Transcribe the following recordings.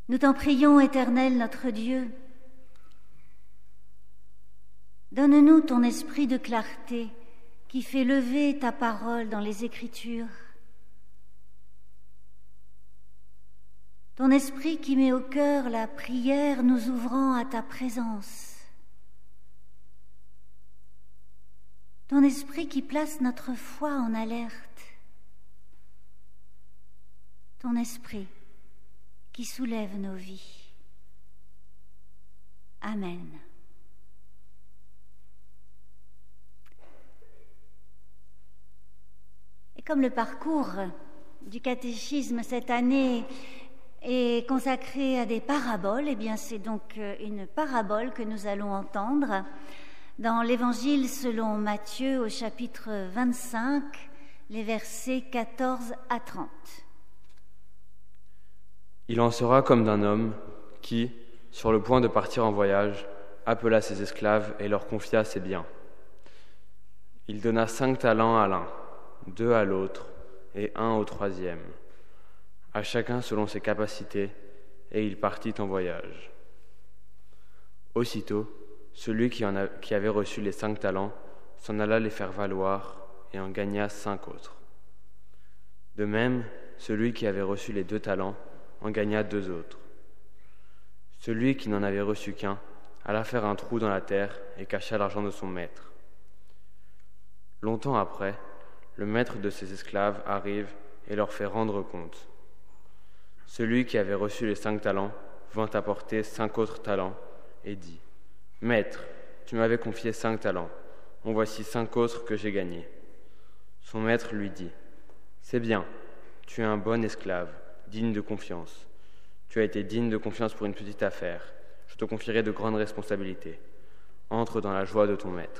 Nous t'en prions, Éternel notre Dieu. Donne-nous ton esprit de clarté qui fait lever ta parole dans les Écritures. Ton esprit qui met au cœur la prière nous ouvrant à ta présence. Ton esprit qui place notre foi en alerte. Ton esprit qui soulève nos vies. Amen. Et comme le parcours du catéchisme cette année est consacré à des paraboles, eh bien c'est donc une parabole que nous allons entendre dans l'Évangile selon Matthieu au chapitre 25, les versets 14 à 30. Il en sera comme d'un homme qui, sur le point de partir en voyage, appela ses esclaves et leur confia ses biens. Il donna 5 talents à l'un, 2 à l'autre et 1 au troisième, à chacun selon ses capacités, et il partit en voyage. Aussitôt, celui qui avait reçu les 5 talents s'en alla les faire valoir et en gagna 5 autres. De même, celui qui avait reçu les 2 talents en gagna 2 autres. Celui qui n'en avait reçu qu'un alla faire un trou dans la terre et cacha l'argent de son maître. Longtemps après, le maître de ses esclaves arrive et leur fait rendre compte. Celui qui avait reçu les 5 talents vint apporter 5 autres talents et dit : « Maître, tu m'avais confié 5 talents, en voici 5 autres que j'ai gagnés. » Son maître lui dit : « C'est bien, tu es un bon esclave, digne de confiance. Tu as été digne de confiance pour une petite affaire. Je te confierai de grandes responsabilités. Entre dans la joie de ton maître. »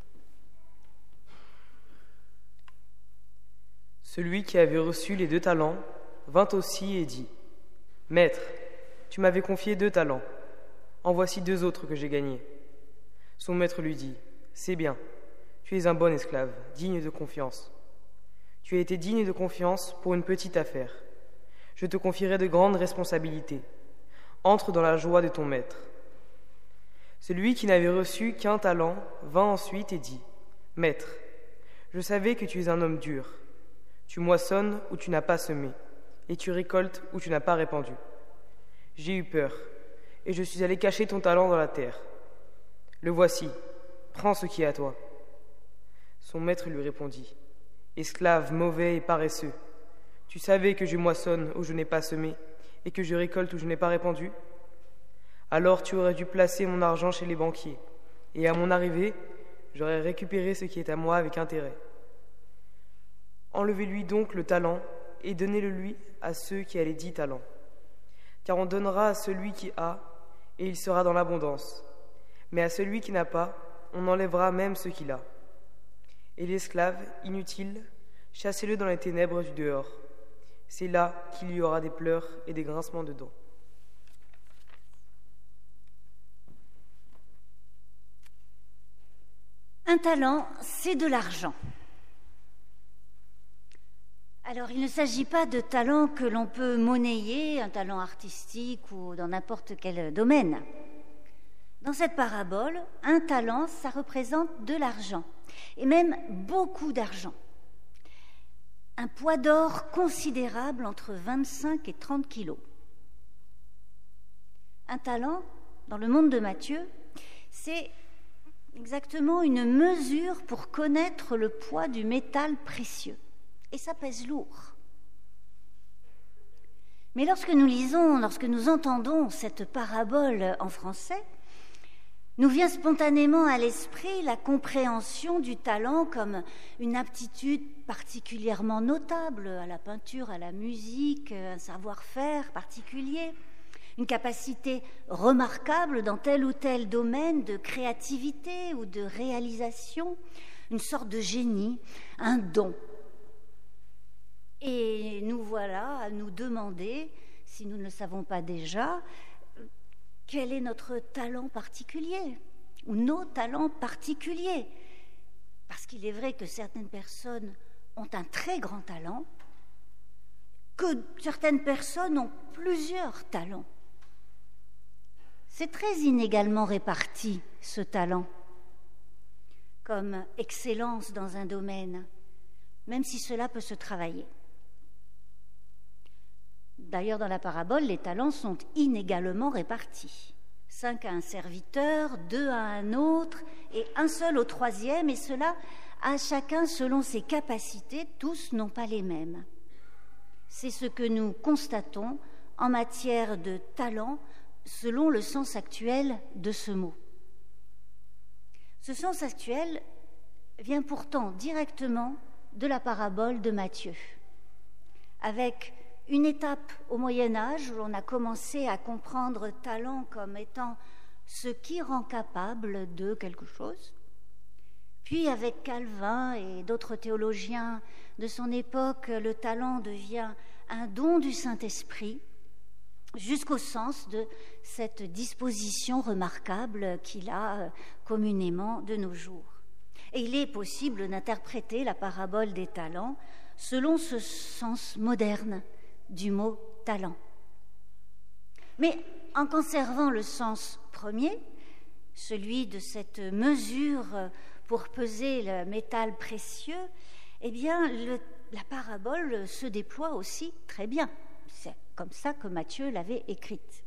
Celui qui avait reçu les 2 talents vint aussi et dit : « Maître, tu m'avais confié 2 talents. En voici 2 autres que j'ai gagnés. » Son maître lui dit : « C'est bien, tu es un bon esclave, digne de confiance. Tu as été digne de confiance pour une petite affaire. Je te confierai de grandes responsabilités. Entre dans la joie de ton maître. » Celui qui n'avait reçu qu'un talent vint ensuite et dit : « Maître, je savais que tu es un homme dur. Tu moissonnes où tu n'as pas semé, et tu récoltes où tu n'as pas répandu. J'ai eu peur, et je suis allé cacher ton talent dans la terre. Le voici, prends ce qui est à toi. » Son maître lui répondit : « Esclave mauvais et paresseux, tu savais que je moissonne où je n'ai pas semé, et que je récolte où je n'ai pas répandu ? Alors tu aurais dû placer mon argent chez les banquiers, et à mon arrivée, j'aurais récupéré ce qui est à moi avec intérêt. Enlevez-lui donc le talent, et donnez-le-lui à ceux qui a les 10 talents. Car on donnera à celui qui a, et il sera dans l'abondance. Mais à celui qui n'a pas, on enlèvera même ce qu'il a. Et l'esclave, inutile, chassez-le dans les ténèbres du dehors. C'est là qu'il y aura des pleurs et des grincements de dents. » Un talent, c'est de l'argent. Alors, il ne s'agit pas de talent que l'on peut monnayer, un talent artistique ou dans n'importe quel domaine. Dans cette parabole, un talent, ça représente de l'argent, et même beaucoup d'argent. Un poids d'or considérable entre 25 et 30 kilos. Un talent, dans le monde de Matthieu, c'est exactement une mesure pour connaître le poids du métal précieux. Et ça pèse lourd. Mais lorsque nous entendons cette parabole en français, nous vient spontanément à l'esprit la compréhension du talent comme une aptitude particulièrement notable à la peinture, à la musique, un savoir-faire particulier, une capacité remarquable dans tel ou tel domaine de créativité ou de réalisation, une sorte de génie, un don. Et nous voilà à nous demander, si nous ne le savons pas déjà, quel est notre talent particulier ou nos talents particuliers. Parce qu'il est vrai que certaines personnes ont un très grand talent, que certaines personnes ont plusieurs talents. c'est très inégalement réparti, ce talent, comme excellence dans un domaine, même si cela peut se travailler. D'ailleurs, dans la parabole, les talents sont inégalement répartis. 5 à un serviteur, 2 à un autre, et un seul au troisième, et cela à chacun selon ses capacités, tous n'ont pas les mêmes. C'est ce que nous constatons en matière de talent, selon le sens actuel de ce mot. Ce sens actuel vient pourtant directement de la parabole de Matthieu, avec une étape au Moyen-Âge où l'on a commencé à comprendre talent comme étant ce qui rend capable de quelque chose. Puis avec Calvin et d'autres théologiens de son époque, le talent devient un don du Saint-Esprit, jusqu'au sens de cette disposition remarquable qu'il a communément de nos jours. Et il est possible d'interpréter la parabole des talents selon ce sens moderne du mot talent. Mais en conservant le sens premier, celui de cette mesure pour peser le métal précieux, eh bien, la parabole se déploie aussi très bien. C'est comme ça que Matthieu l'avait écrite.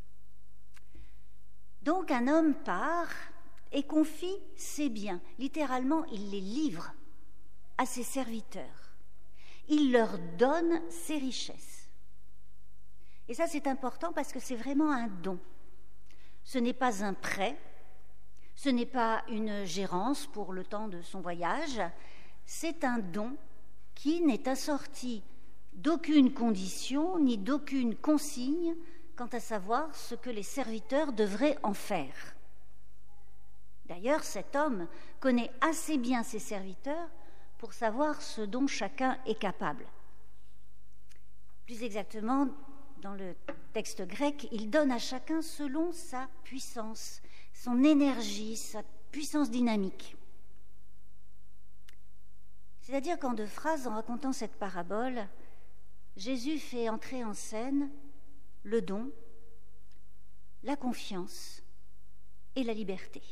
Donc un homme part et confie ses biens. Littéralement, il les livre à ses serviteurs. Il leur donne ses richesses. Et ça, c'est important parce que c'est vraiment un don. Ce n'est pas un prêt, ce n'est pas une gérance pour le temps de son voyage, c'est un don qui n'est assorti d'aucune condition ni d'aucune consigne quant à savoir ce que les serviteurs devraient en faire. D'ailleurs, cet homme connaît assez bien ses serviteurs pour savoir ce dont chacun est capable. Plus exactement, dans le texte grec, il donne à chacun selon sa puissance, son énergie, sa puissance dynamique. C'est-à-dire qu'en 2 phrases, en racontant cette parabole, Jésus fait entrer en scène le don, la confiance et la liberté.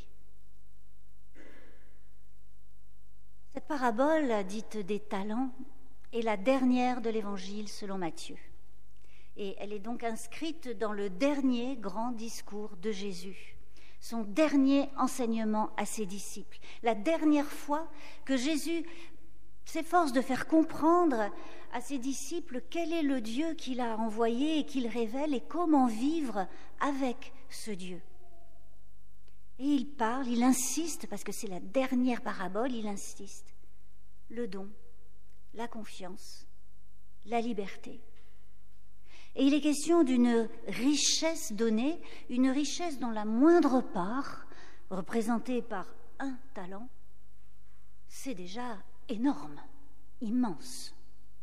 Cette parabole, dite des talents, est la dernière de l'Évangile selon Matthieu. Et elle est donc inscrite dans le dernier grand discours de Jésus, son dernier enseignement à ses disciples, la dernière fois que Jésus s'efforce de faire comprendre à ses disciples quel est le Dieu qu'il a envoyé et qu'il révèle et comment vivre avec ce Dieu. Et il parle, il insiste, parce que c'est la dernière parabole, il insiste. Le don, la confiance, la liberté. Et il est question d'une richesse donnée, une richesse dont la moindre part, représentée par un talent, c'est déjà énorme, immense.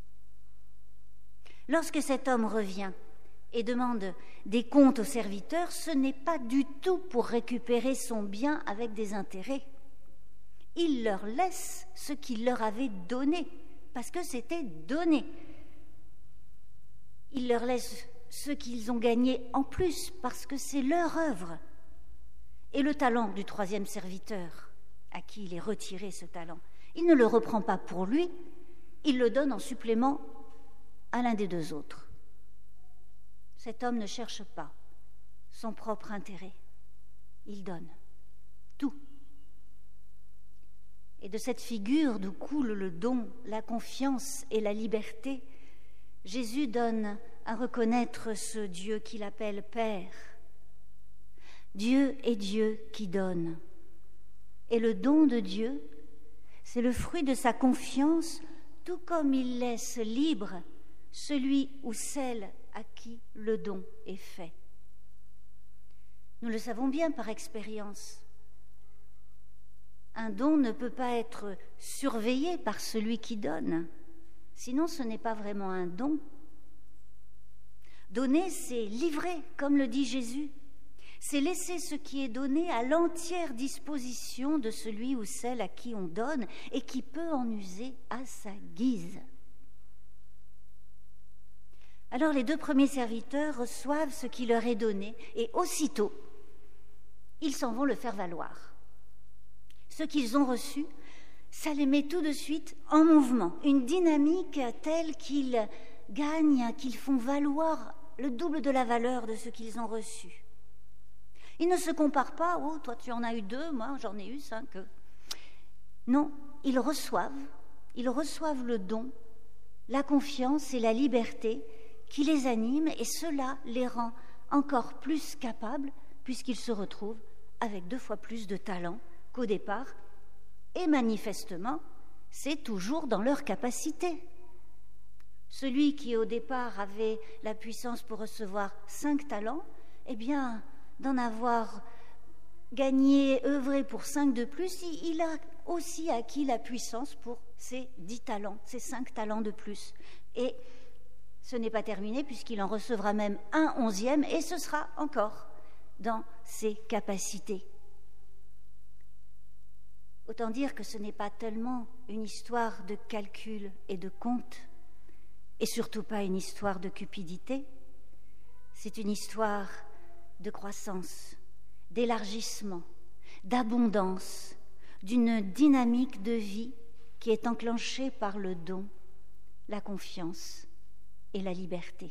Lorsque cet homme revient et demande des comptes aux serviteurs, ce n'est pas du tout pour récupérer son bien avec des intérêts. Il leur laisse ce qu'il leur avait donné, parce que c'était donné. Il leur laisse ce qu'ils ont gagné en plus, parce que c'est leur œuvre. Et le talent du 3e serviteur, à qui il est retiré ce talent, il ne le reprend pas pour lui, il le donne en supplément à l'un des 2 autres. Cet homme ne cherche pas son propre intérêt, il donne tout. Et de cette figure d'où coule le don, la confiance et la liberté, Jésus donne à reconnaître ce Dieu qu'il appelle Père. Dieu est Dieu qui donne. Et le don de Dieu, c'est le fruit de sa confiance, tout comme il laisse libre celui ou celle à qui le don est fait. Nous le savons bien par expérience. Un don ne peut pas être surveillé par celui qui donne, sinon ce n'est pas vraiment un don. Donner, c'est livrer, comme le dit Jésus. C'est laisser ce qui est donné à l'entière disposition de celui ou celle à qui on donne et qui peut en user à sa guise. Alors les 2 premiers serviteurs reçoivent ce qui leur est donné et aussitôt, ils s'en vont le faire valoir. Ce qu'ils ont reçu, ça les met tout de suite en mouvement, une dynamique telle qu'ils gagnent, qu'ils font valoir le double de la valeur de ce qu'ils ont reçu. Ils ne se comparent pas, oh, toi tu en as eu 2, moi j'en ai eu 5. Non, ils reçoivent le don, la confiance et la liberté qui les animent, et cela les rend encore plus capables puisqu'ils se retrouvent avec 2 fois plus de talent qu'au départ, et manifestement, c'est toujours dans leur capacité. Celui qui au départ avait la puissance pour recevoir 5 talents, eh bien, d'en avoir gagné, œuvré pour 5 de plus, il a aussi acquis la puissance pour ses 10 talents, ses 5 talents de plus. Et ce n'est pas terminé puisqu'il en recevra même un 11e, et ce sera encore dans ses capacités. Autant dire que ce n'est pas tellement une histoire de calcul et de compte, et surtout pas une histoire de cupidité. C'est une histoire de croissance, d'élargissement, d'abondance, d'une dynamique de vie qui est enclenchée par le don, la confiance et la liberté.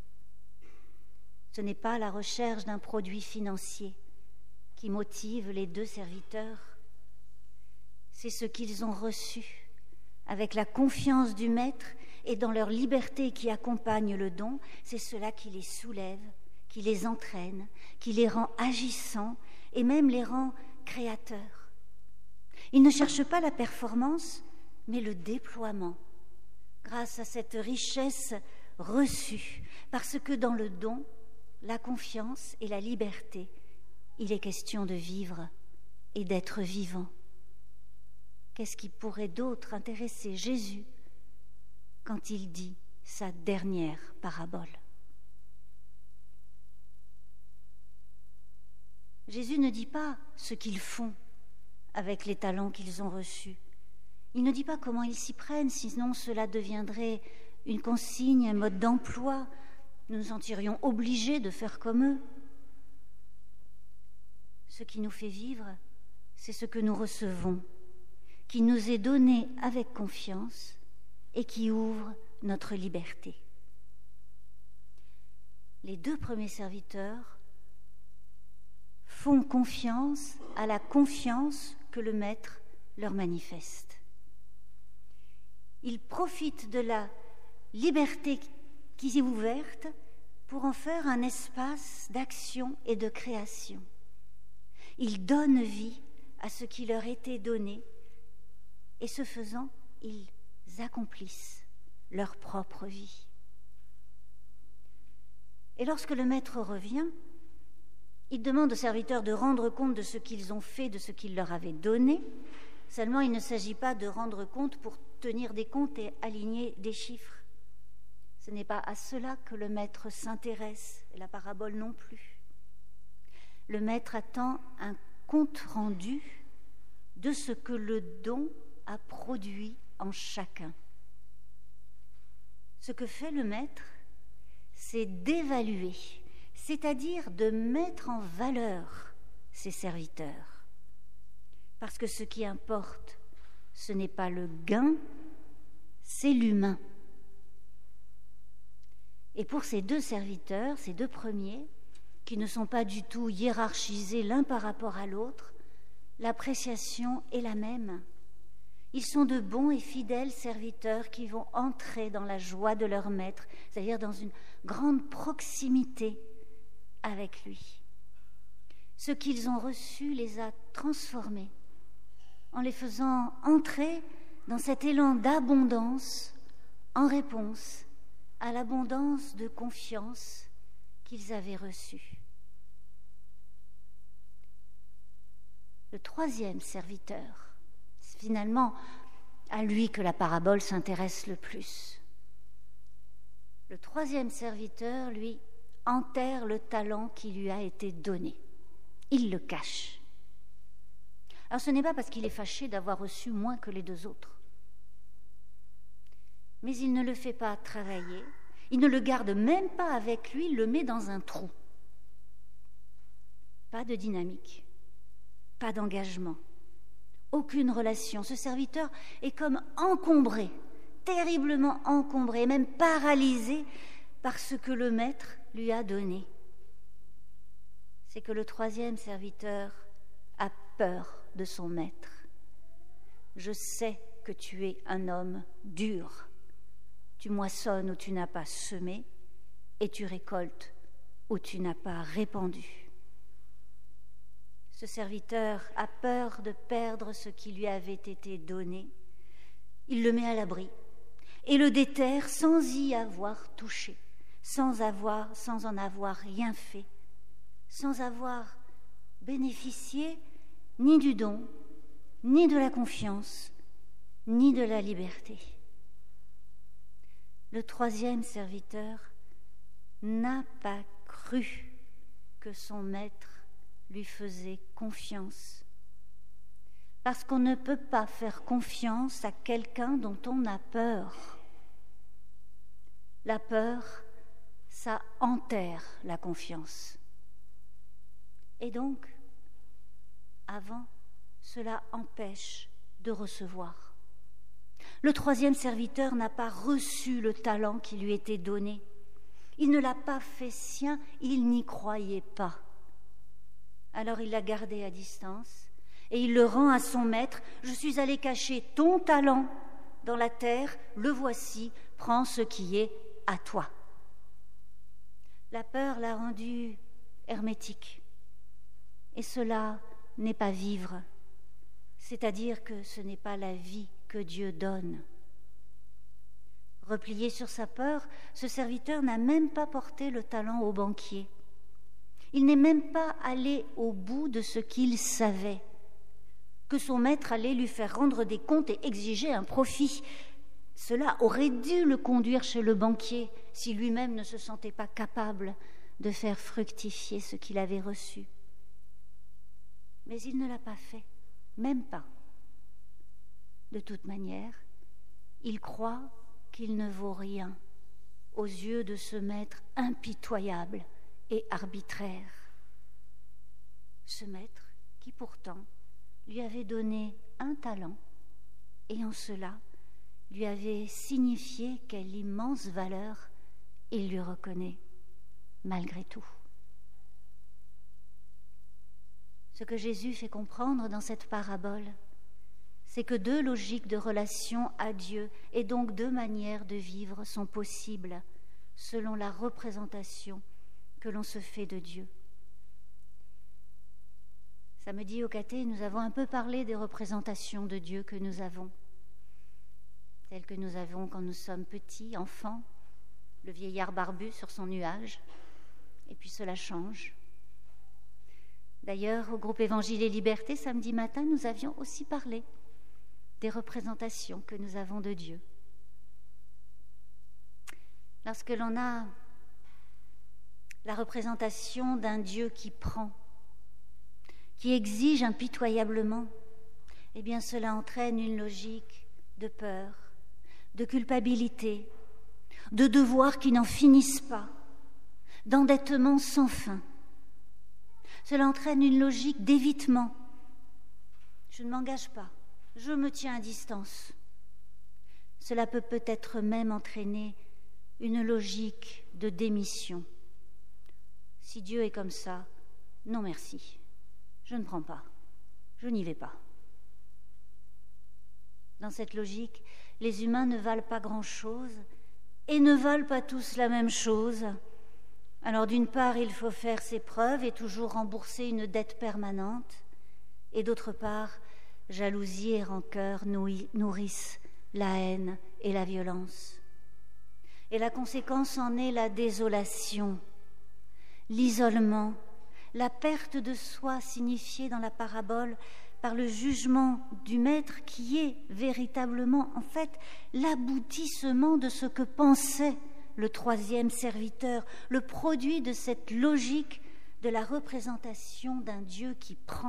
Ce n'est pas la recherche d'un produit financier qui motive les 2 serviteurs, c'est ce qu'ils ont reçu avec la confiance du Maître et dans leur liberté qui accompagne le don, c'est cela qui les soulève, qui les entraîne, qui les rend agissants et même les rend créateurs. Ils ne cherchent pas la performance, mais le déploiement, grâce à cette richesse reçue, parce que dans le don, la confiance et la liberté, il est question de vivre et d'être vivant. Qu'est-ce qui pourrait d'autre intéresser Jésus quand il dit sa dernière parabole? Jésus ne dit pas ce qu'ils font avec les talents qu'ils ont reçus. Il ne dit pas comment ils s'y prennent, sinon cela deviendrait une consigne, un mode d'emploi. Nous nous sentirions obligés de faire comme eux. Ce qui nous fait vivre, c'est ce que nous recevons, qui nous est donné avec confiance et qui ouvre notre liberté. Les 2 premiers serviteurs font confiance à la confiance que le Maître leur manifeste. Ils profitent de la liberté qui est ouverte pour en faire un espace d'action et de création. Ils donnent vie à ce qui leur était donné, et ce faisant, ils accomplissent leur propre vie. Et lorsque le Maître revient, il demande aux serviteurs de rendre compte de ce qu'ils ont fait, de ce qu'il leur avait donné. Seulement, il ne s'agit pas de rendre compte pour tenir des comptes et aligner des chiffres. Ce n'est pas à cela que le Maître s'intéresse, et la parabole non plus. Le Maître attend un compte rendu de ce que le don a produit en chacun. Ce que fait le Maître, c'est d'évaluer, c'est-à-dire de mettre en valeur ses serviteurs. Parce que ce qui importe, ce n'est pas le gain, c'est l'humain. Et pour ces 2 serviteurs, ces 2 premiers, qui ne sont pas du tout hiérarchisés l'un par rapport à l'autre, l'appréciation est la même. Ils sont de bons et fidèles serviteurs qui vont entrer dans la joie de leur Maître, c'est-à-dire dans une grande proximité avec lui. Ce qu'ils ont reçu les a transformés en les faisant entrer dans cet élan d'abondance en réponse à l'abondance de confiance qu'ils avaient reçue. Le 3e serviteur, c'est finalement à lui que la parabole s'intéresse le plus. Le 3e serviteur, lui, enterre le talent qui lui a été donné. Il le cache. Alors ce n'est pas parce qu'il est fâché d'avoir reçu moins que les 2 autres. Mais il ne le fait pas travailler, il ne le garde même pas avec lui, il le met dans un trou. Pas de dynamique, pas d'engagement, aucune relation. Ce serviteur est comme encombré, terriblement encombré, même paralysé par ce que le maître lui a donné. C'est que le troisième serviteur a peur de son maître. Je sais que tu es un homme dur. Tu moissonnes où tu n'as pas semé et tu récoltes où tu n'as pas répandu. Ce serviteur a peur de perdre ce qui lui avait été donné. Il le met à l'abri et le déterre sans y avoir touché, sans en avoir rien fait, sans avoir bénéficié ni du don, ni de la confiance, ni de la liberté. Le troisième serviteur n'a pas cru que son maître lui faisait confiance. Parce qu'on ne peut pas faire confiance à quelqu'un dont on a peur. La peur, ça enterre la confiance. Et donc, avant, cela empêche de recevoir. Le troisième serviteur n'a pas reçu le talent qui lui était donné. Il ne l'a pas fait sien, il n'y croyait pas. Alors il l'a gardé à distance et il le rend à son maître. « Je suis allé cacher ton talent dans la terre, le voici, prends ce qui est à toi. » La peur l'a rendu hermétique. Et cela n'est pas vivre, c'est-à-dire que ce n'est pas la vie que Dieu donne. Replié sur sa peur, ce serviteur n'a même pas porté le talent au banquier. Il n'est même pas allé au bout de ce qu'il savait, que son maître allait lui faire rendre des comptes et exiger un profit. Cela aurait dû le conduire chez le banquier si lui-même ne se sentait pas capable de faire fructifier ce qu'il avait reçu. Mais il ne l'a pas fait, même pas. De toute manière, il croit qu'il ne vaut rien aux yeux de ce maître impitoyable et arbitraire. Ce maître qui pourtant lui avait donné un talent et en cela lui avait signifié quelle immense valeur il lui reconnaît malgré tout. Ce que Jésus fait comprendre dans cette parabole, c'est que deux logiques de relation à Dieu et donc deux manières de vivre sont possibles selon la représentation que l'on se fait de Dieu. Samedi au caté, nous avons un peu parlé des représentations de Dieu que nous avons, telles que nous avons quand nous sommes petits, enfants, le vieillard barbu sur son nuage, et puis cela change. D'ailleurs, au groupe Évangile et Liberté, samedi matin, nous avions aussi parlé des représentations que nous avons de Dieu. Lorsque l'on a la représentation d'un Dieu qui prend, qui exige impitoyablement, eh bien cela entraîne une logique de peur, de culpabilité, de devoirs qui n'en finissent pas, d'endettement sans fin. Cela entraîne une logique d'évitement. Je ne m'engage pas, je me tiens à distance. Cela peut peut-être même entraîner une logique de démission. Si Dieu est comme ça, non merci, je ne prends pas, je n'y vais pas. Dans cette logique, les humains ne valent pas grand-chose et ne valent pas tous la même chose. Alors d'une part, il faut faire ses preuves et toujours rembourser une dette permanente, et d'autre part, jalousie et rancœur nourrissent la haine et la violence. Et la conséquence en est la désolation, l'isolement, la perte de soi signifiée dans la parabole par le jugement du maître qui est véritablement, en fait, l'aboutissement de ce que pensait le troisième serviteur, le produit de cette logique de la représentation d'un Dieu qui prend.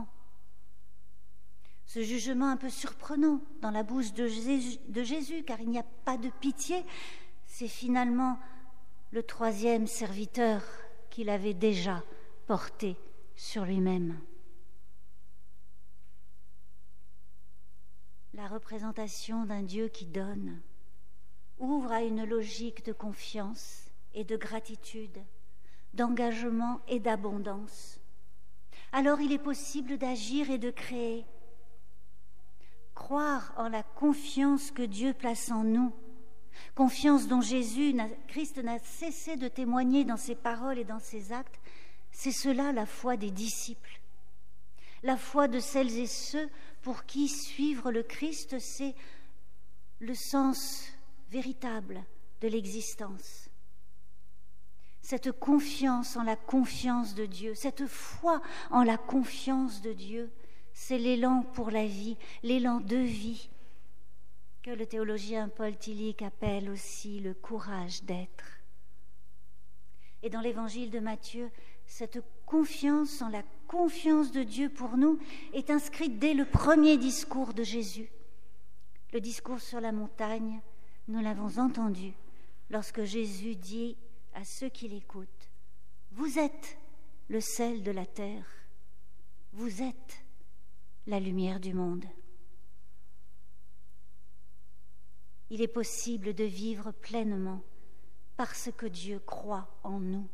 Ce jugement un peu surprenant dans la bouche de Jésus, car il n'y a pas de pitié, c'est finalement le troisième serviteur qu'il avait déjà porté sur lui-même. la représentation d'un Dieu qui donne, ouvre à une logique de confiance et de gratitude, d'engagement et d'abondance. Alors il est possible d'agir et de créer. Croire en la confiance que Dieu place en nous, confiance dont Christ n'a cessé de témoigner dans ses paroles et dans ses actes, c'est cela la foi des disciples. La foi de celles et ceux pour qui suivre le Christ, c'est le sens véritable de l'existence. Cette confiance en la confiance de Dieu, cette foi en la confiance de Dieu, c'est l'élan pour la vie, l'élan de vie, que le théologien Paul Tillich appelle aussi le courage d'être. Et dans l'évangile de Matthieu, cette confiance en la confiance de Dieu pour nous est inscrite dès le premier discours de Jésus. Le discours sur la montagne, nous l'avons entendu lorsque Jésus dit à ceux qui l'écoutent, « Vous êtes le sel de la terre, vous êtes la lumière du monde. » Il est possible de vivre pleinement parce que Dieu croit en nous.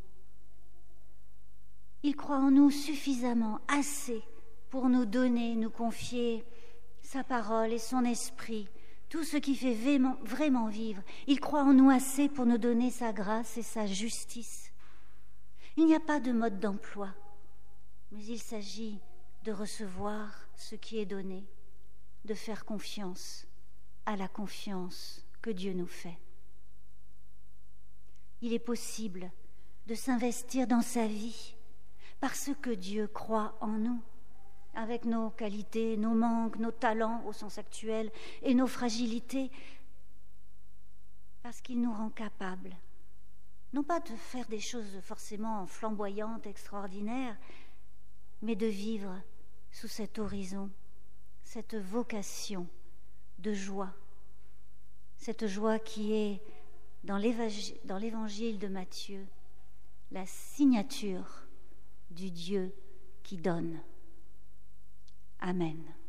Il croit en nous suffisamment, assez, pour nous donner, nous confier sa parole et son esprit, tout ce qui fait vraiment vivre. Il croit en nous assez pour nous donner sa grâce et sa justice. Il n'y a pas de mode d'emploi, mais il s'agit de recevoir ce qui est donné, de faire confiance à la confiance que Dieu nous fait. Il est possible de s'investir dans sa vie parce que Dieu croit en nous, avec nos qualités, nos manques, nos talents au sens actuel et nos fragilités, parce qu'il nous rend capables, non pas de faire des choses forcément flamboyantes, extraordinaires, mais de vivre sous cet horizon, cette vocation de joie, cette joie qui est dans l'évangile de Matthieu, la signature du Dieu qui donne. Amen.